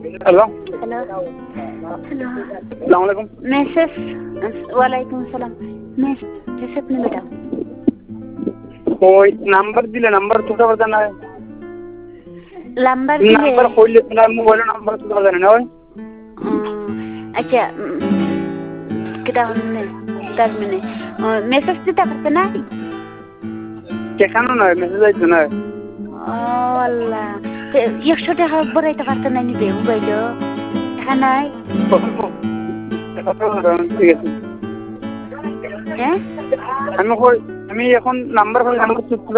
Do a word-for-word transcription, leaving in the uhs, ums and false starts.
hello hello hello अस्सलाम वालेकुम message वालेकुम सलाम मैसेज अपने बेटा कोई नंबर दिले नंबर तुझा बताना है नंबर दिले नंबर खोल ले अपना मोबाइल नंबर तुझा बताना है अच्छा कितना हमने दस मिनट मैसेज दिता करते ना কেখানো নয় মেসেজ আইতো না আল্লাহ একশো টাকা বড়াইতে পারতেন না নিবে মোবাইল টাকা নাই ঠিক আছে হ্যাঁ আমি কই আমি এখন নাম্বার কই নাম্বার